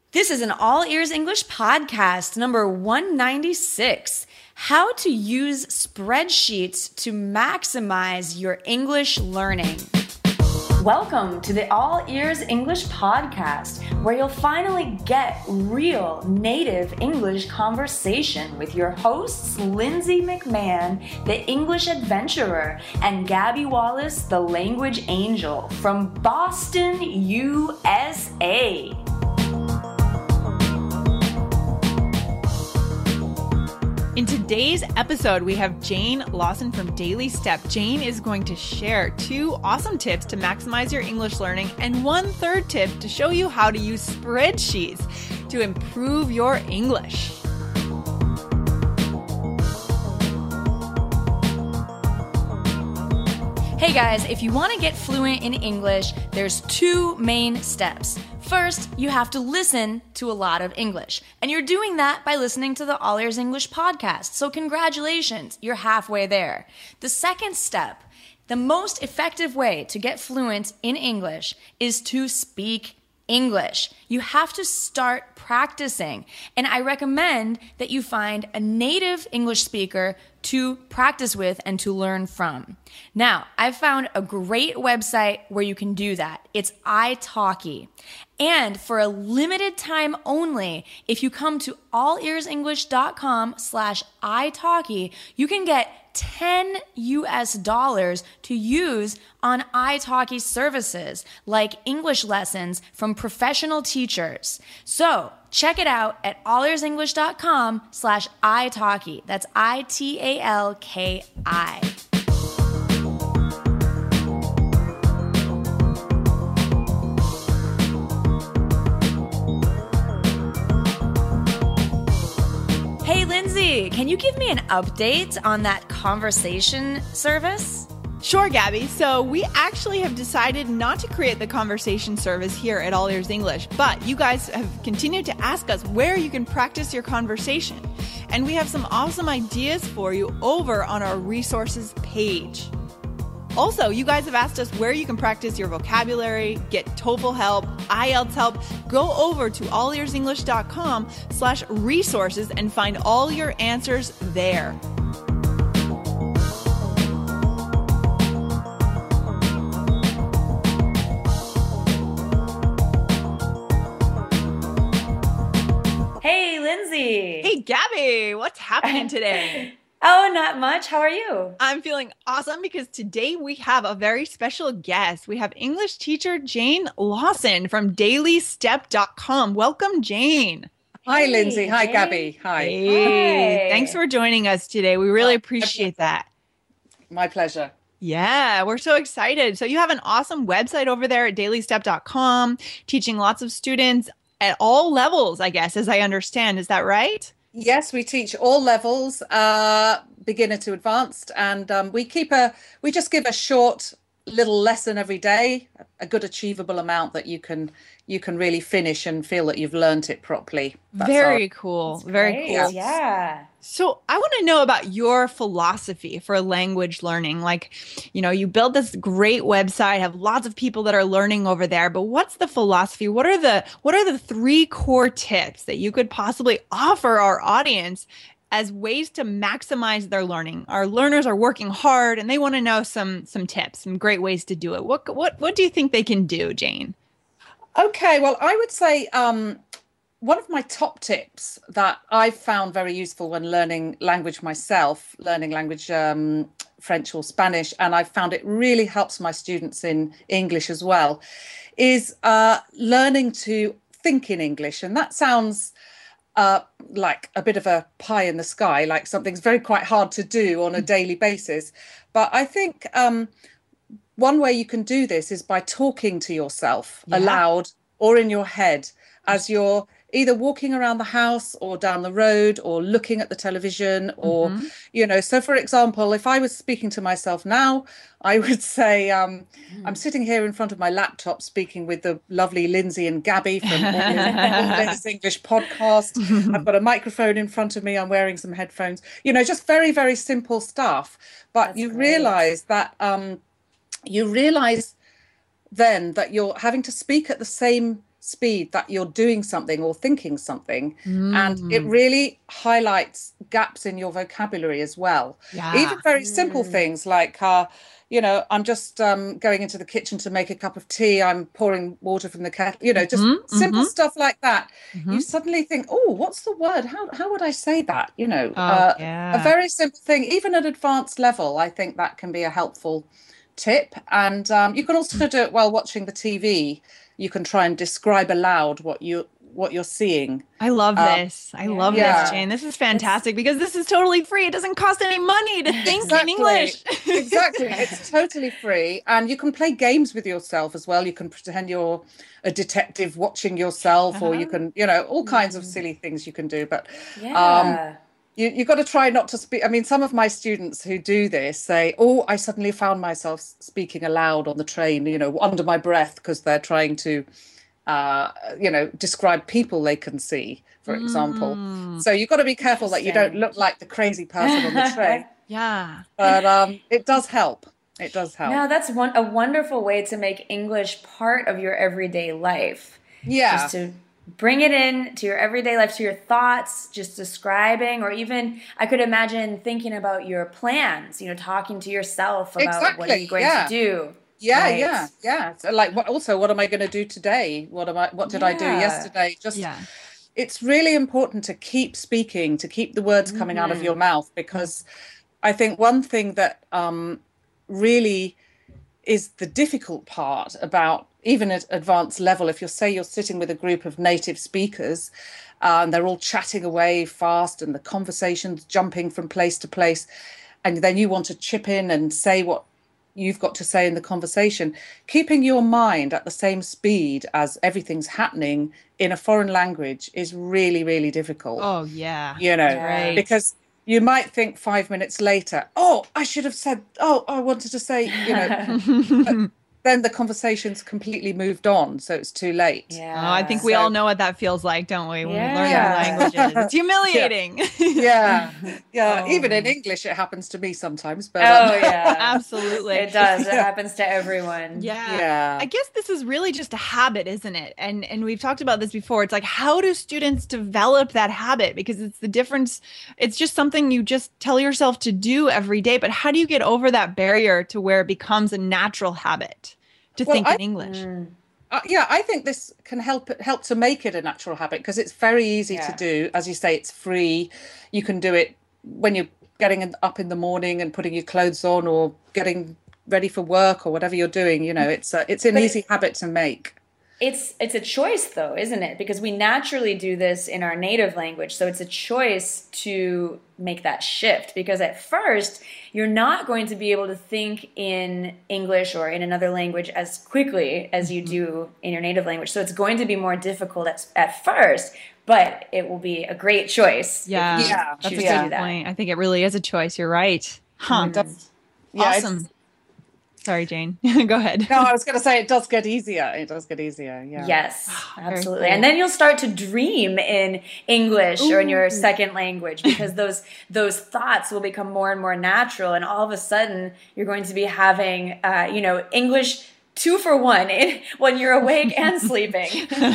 This is an All Ears English podcast, number 196. How to use spreadsheets to maximize your English learning. Welcome to the All Ears English podcast, where you'll finally get real native English conversation with your hosts, Lindsay McMahon, the English adventurer, and Gabby Wallace, the language angel, from Boston, USA. In today's episode, we have Jane Lawson from Daily Step. Jane is going to share 2 awesome tips to maximize your English learning and 1 third tip to show you how to use spreadsheets to improve your English. Hey guys, if you want to get fluent in English, there's 2 main steps. First, you have to listen to a lot of English. And you're doing that by listening to the All Ears English podcast. So congratulations, you're halfway there. The second step, the most effective way to get fluent in English is to speak English. You have to start practicing. And I recommend that you find a native English speaker to practice with and to learn from. Now, I've found a great website where you can do that. It's italki. And for a limited time only, if you come to allearsenglish.com/italki, you can get $10 to use on italki services like English lessons from professional teachers. So check it out at allearsenglish.com/italki. That's ITALKI. Hey, Lindsay, can you give me an update on that conversation service? Sure, Gabby. So we actually have decided not to create the conversation service here at All Ears English, but you guys have continued to ask us where you can practice your conversation. And we have some awesome ideas for you over on our resources page. Also, you guys have asked us where you can practice your vocabulary, get TOEFL help, IELTS help. Go over to allearsenglish.com/resources and find all your answers there. Hey, Lindsay. Hey, Gabby, what's happening today? Oh, not much. How are you? I'm feeling awesome because today we have a very special guest. We have English teacher Jane Lawson from dailystep.com. Welcome, Jane. Hi, Lindsay. Hi, Jane. Gabby. Hi. Hey, Hi. thanks for joining us today. We really appreciate that. My pleasure. Yeah, we're so excited. So you have an awesome website over there at dailystep.com, teaching lots of students at all levels, I guess, as I understand. Is that right? Yes, we teach all levels, beginner to advanced, and we just give a short little lesson every day, a good achievable amount that you can really finish and feel that you've learned it properly. Very cool. Very Great. cool. Yeah. So I want to know about your philosophy for language learning. Like, you build this great website, have lots of people that are learning over there, but what's the philosophy? What are the 3 core tips that you could possibly offer our audience as ways to maximize their learning? Our learners are working hard and they want to know some tips, some great ways to do it. What do you think they can do, Jane? Okay, well, I would say one of my top tips that I've found very useful when learning language myself, French or Spanish, and I've found it really helps my students in English as well, is learning to think in English. And that sounds like a bit of a pie in the sky, like something's quite hard to do on a daily basis. But I think one way you can do this is by talking to yourself aloud or in your head as you're either walking around the house or down the road or looking at the television or, so for example, if I was speaking to myself now, I would say, I'm sitting here in front of my laptop speaking with the lovely Lindsay and Gabby from All This English podcast. I've got a microphone in front of me. I'm wearing some headphones, just very, very simple stuff. But That's you great. realize that, then that you're having to speak at the same speed that you're doing something or thinking something. And it really highlights gaps in your vocabulary as well. Even very simple things like, I'm just going into the kitchen to make a cup of tea. I'm pouring water from the kettle, just simple stuff like that. You suddenly think, oh, what's the word? How would I say that? A very simple thing, even at advanced level, I think that can be a helpful tip. And you can also do it while watching the TV. You can try and describe aloud what you're seeing. I love this. I love this, Jane. This is fantastic because this is totally free. It doesn't cost any money to think in English. Exactly. It's totally free. And you can play games with yourself as well. You can pretend you're a detective watching yourself, or you can, all kinds of silly things you can do. But you've got to try not to speak. I mean, some of my students who do this say, oh, I suddenly found myself speaking aloud on the train, under my breath, because they're trying to, describe people they can see, for example. So you've got to be careful that you don't look like the crazy person on the train. But it does help. It does help. No, that's a wonderful way to make English part of your everyday life. Yeah. Just to bring it in to your everyday life, to your thoughts, just describing, or even I could imagine thinking about your plans, talking to yourself about what are you going to do. Yeah. So like, what am I going to do today? What did I do yesterday? It's really important to keep speaking, to keep the words coming out of your mouth, because I think one thing that really is the difficult part about even at advanced level, if you're sitting with a group of native speakers and they're all chatting away fast and the conversation's jumping from place to place, and then you want to chip in and say what you've got to say in the conversation, keeping your mind at the same speed as everything's happening in a foreign language is really, really difficult. Oh, yeah. Right. Because you might think 5 minutes later, oh, I should have said, I wanted to say, but then the conversation's completely moved on, so it's too late. Yeah. Oh, I think we all know what that feels like, don't we? When we learn new languages. It's humiliating. Yeah. Even in English, it happens to me sometimes. But absolutely. It does. It happens to everyone. Yeah. I guess this is really just a habit, isn't it? And we've talked about this before. It's like, how do students develop that habit? Because it's the difference. It's just something you just tell yourself to do every day. But how do you get over that barrier to where it becomes a natural habit to think in English? I think this can help to make it a natural habit, because it's very easy to do. As you say, it's free. You can do it when you're getting up in the morning and putting your clothes on, or getting ready for work, or whatever you're doing. It's an easy habit to make. It's a choice, though, isn't it? Because we naturally do this in our native language. So it's a choice to make that shift, because at first you're not going to be able to think in English or in another language as quickly as you do in your native language. So it's going to be more difficult at first, but it will be a great choice. That's a good point. I think it really is a choice. You're right. Awesome. Sorry, Jane. Go ahead. No, I was going to say it does get easier. It does get easier. Yeah. Yes, absolutely. Cool. And then you'll start to dream in English or in your second language, because those thoughts will become more and more natural. And all of a sudden, you're going to be having, English 2 for 1 when you're awake and sleeping.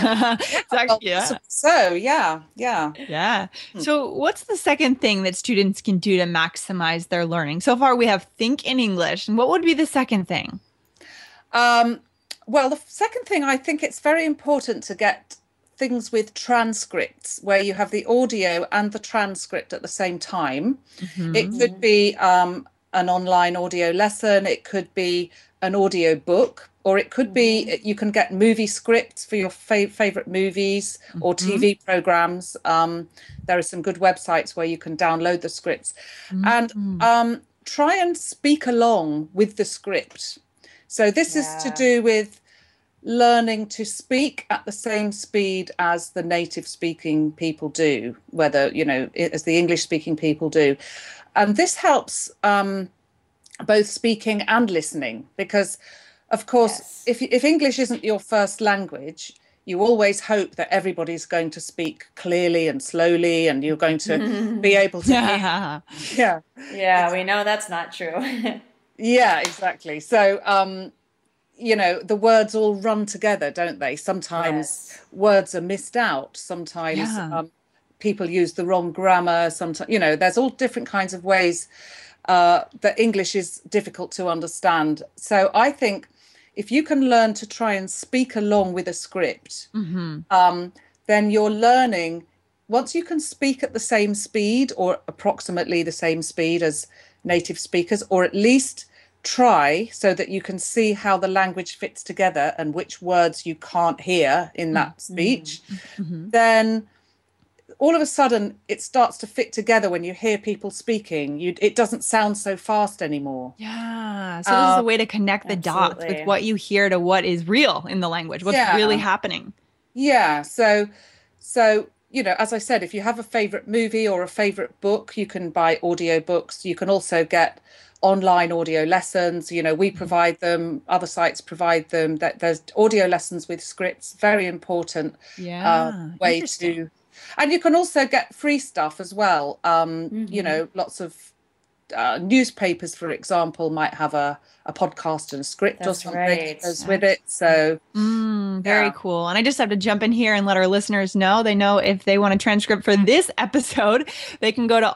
So what's the second thing that students can do to maximize their learning? So far we have think in English, and what would be the second thing? Well, the second thing, I think it's very important to get things with transcripts, where you have the audio and the transcript at the same time. It could be an online audio lesson, it could be an audio book, or it could be, you can get movie scripts for your favorite movies or TV programs. There are some good websites where you can download the scripts and try and speak along with the script. So this is to do with learning to speak at the same speed as the native speaking people do, whether, as the English speaking people do. And this helps both speaking and listening, because of course, if English isn't your first language, you always hope that everybody's going to speak clearly and slowly, and you're going to be able to hear. We know that's not true. Exactly. So the words all run together, don't they? Sometimes words are missed out. Sometimes people use the wrong grammar. Sometimes, there's all different kinds of ways that English is difficult to understand. So I think if you can learn to try and speak along with a script, then you're learning. Once you can speak at the same speed or approximately the same speed as native speakers, or at least try so that you can see how the language fits together and which words you can't hear in that speech, then all of a sudden it starts to fit together when you hear people speaking. It doesn't sound so fast anymore. Yeah. So this is a way to connect the dots with what you hear to what is real in the language, what's really happening. Yeah. So, as I said, if you have a favorite movie or a favorite book, you can buy audiobooks. You can also get online audio lessons. We provide them, other sites provide them. That there's audio lessons with scripts, very important way to. And you can also get free stuff as well. Lots of newspapers, for example, might have a podcast and a script or something that goes with it. So very cool. And I just have to jump in here and let our listeners know. They know if they want a transcript for this episode, they can go to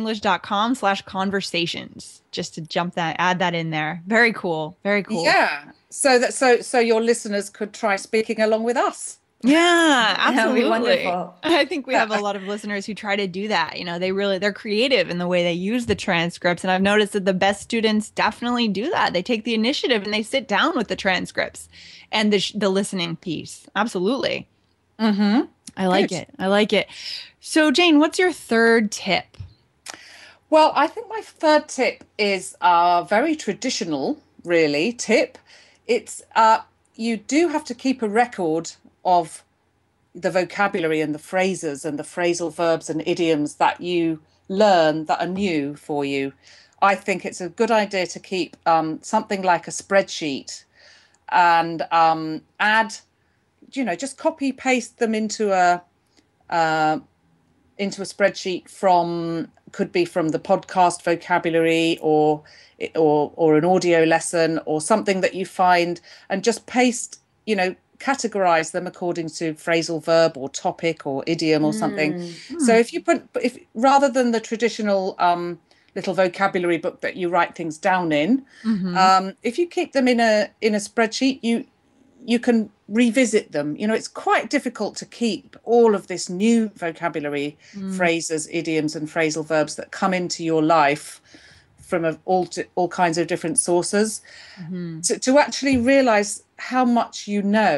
allearsenglish.com/conversations just to add that in there. Very cool. Very cool. Yeah. So your listeners could try speaking along with us. Yeah, absolutely. That would be wonderful. I think we have a lot of listeners who try to do that. They're creative in the way they use the transcripts. And I've noticed that the best students definitely do that. They take the initiative and they sit down with the transcripts and the listening piece. Absolutely. I like it. I like it. So Jane, what's your third tip? Well, I think my third tip is a very traditional, really, tip. It's you do have to keep a record of the vocabulary and the phrases and the phrasal verbs and idioms that you learn that are new for you. I think it's a good idea to keep something like a spreadsheet and add, just copy paste them into a spreadsheet could be from the podcast vocabulary or an audio lesson or something that you find, and just paste, categorize them according to phrasal verb or topic or idiom or something. So if rather than the traditional little vocabulary book that you write things down in, if you keep them in a spreadsheet, you can revisit them. It's quite difficult to keep all of this new vocabulary, phrases, idioms and phrasal verbs that come into your life from all kinds of different sources. To actually realize how much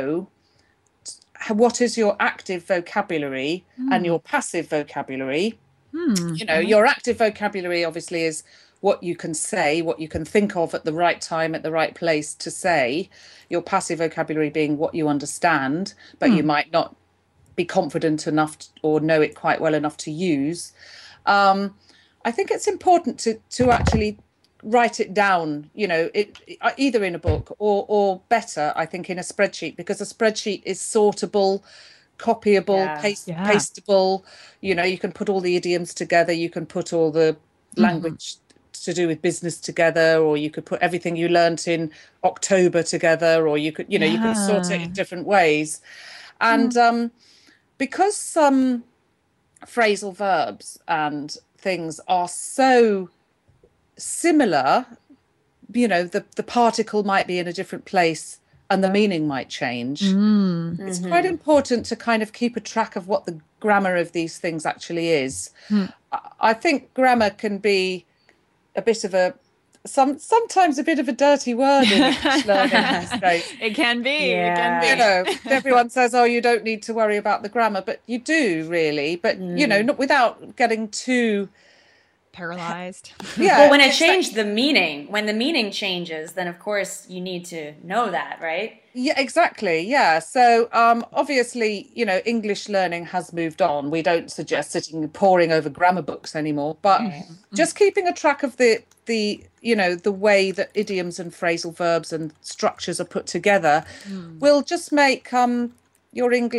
what is your active vocabulary and your passive vocabulary. Your active vocabulary obviously is what you can say, what you can think of at the right time, at the right place to say. Your passive vocabulary being what you understand, but you might not be confident enough or know it quite well enough to use. I think it's important to actually write it down, either in a book or better, I think, in a spreadsheet, because a spreadsheet is sortable, copyable, pastable. You can put all the idioms together, you can put all the language to do with business together, or you could put everything you learnt in October together, or you could, you could sort it in different ways. And because some phrasal verbs and things are so similar, the particle might be in a different place and the meaning might change. It's quite important to kind of keep a track of what the grammar of these things actually is. I think grammar can be a bit of sometimes a bit of a dirty word in English learning these days. It can be. Yeah. It can be. Everyone says, "Oh, you don't need to worry about the grammar," but you do really. But not without getting too paralyzed. Well, when the meaning changes, then of course you need to know that, right? Yeah, exactly. Yeah. So obviously, English learning has moved on. We don't suggest poring over grammar books anymore, but just keeping a track of the way that idioms and phrasal verbs and structures are put together will just make your English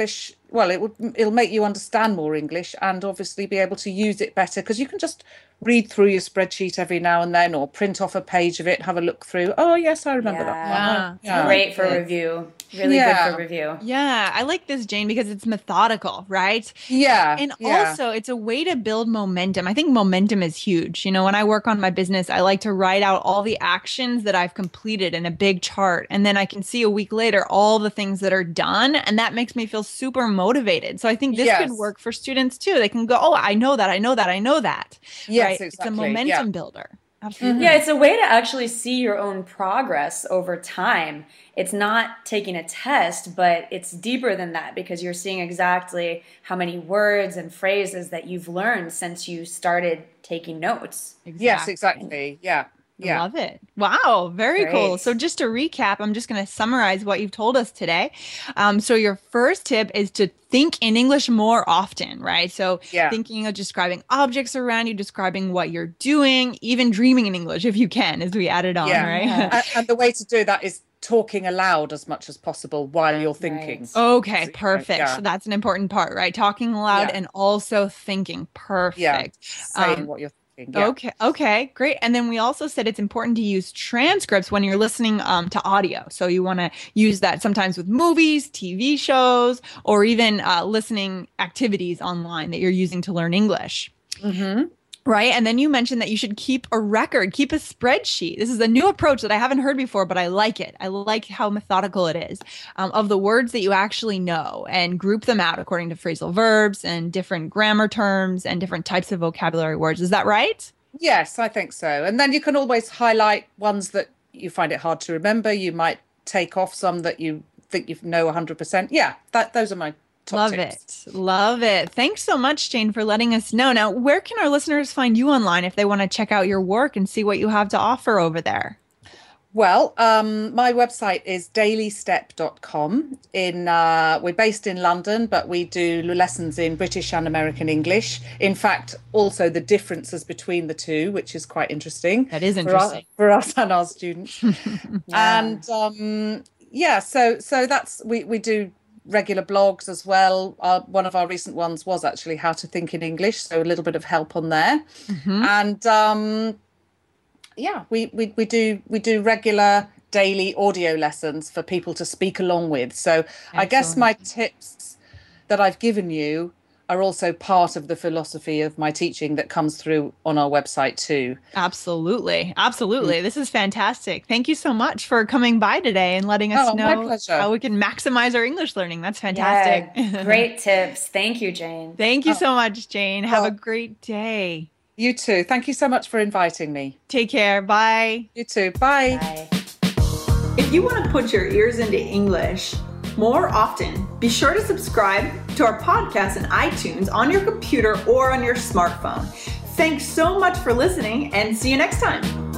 well, it'll make you understand more English and obviously be able to use it better, because you can just read through your spreadsheet every now and then, or print off a page of it, have a look through. Oh yes, I remember that. Yeah. Great for review. Really good for review. Yeah, I like this, Jane, because it's methodical, right? Yeah. And also it's a way to build momentum. I think momentum is huge. You know, when I work on my business, I like to write out all the actions that I've completed in a big chart. And then I can see a week later all the things that are done. And that makes me feel super motivated. So I think this could work for students too. They can go, oh, I know that. Yes, right? exactly. It's a momentum builder. Absolutely. Yeah, it's a way to actually see your own progress over time. It's not taking a test, but it's deeper than that, because you're seeing exactly how many words and phrases that you've learned since you started taking notes. Exactly. Yes, exactly. Yeah. Yeah. Love it. Wow. Very cool. So just to recap, I'm just going to summarize what you've told us today. So your first tip is to think in English more often, right? So thinking of describing objects around you, describing what you're doing, even dreaming in English if you can, as we added on, right? And the way to do that is talking aloud as much as possible while you're thinking. Right. Okay, perfect. So that's an important part, right? Talking aloud and also thinking. Perfect. Yeah. Saying what you're thinking. Yeah. Okay, great. And then we also said it's important to use transcripts when you're listening to audio. So you want to use that sometimes with movies, TV shows, or even listening activities online that you're using to learn English. Mm-hmm. Right. And then you mentioned that you should keep a record, keep a spreadsheet. This is a new approach that I haven't heard before, but I like it. I like how methodical it is, of the words that you actually know, and group them out according to phrasal verbs and different grammar terms and different types of vocabulary words. Is that right? Yes, I think so. And then you can always highlight ones that you find it hard to remember. You might take off some that you think you know 100%. Yeah, those are my top tips. Love it. Thanks so much, Jane, for letting us know. Now, where can our listeners find you online if they want to check out your work and see what you have to offer over there? Well, my website is dailystep.com. We're based in London, but we do lessons in British and American English. In fact, also the differences between the two, which is quite interesting. That is interesting. For us and our students. And so that's, we do regular blogs as well. One of our recent ones was actually how to think in English, so a little bit of help on there. And we do regular daily audio lessons for people to speak along with. So I guess my tips that I've given you are also part of the philosophy of my teaching that comes through on our website too. Absolutely. This is fantastic. Thank you so much for coming by today and letting us know how we can maximize our English learning. That's fantastic. Yeah, great tips. Thank you, Jane. Thank you so much, Jane. Have a great day. You too. Thank you so much for inviting me. Take care. Bye. You too. Bye. Bye. If you want to put your ears into English more often, be sure to subscribe to our podcast in iTunes on your computer or on your smartphone. Thanks so much for listening, and see you next time.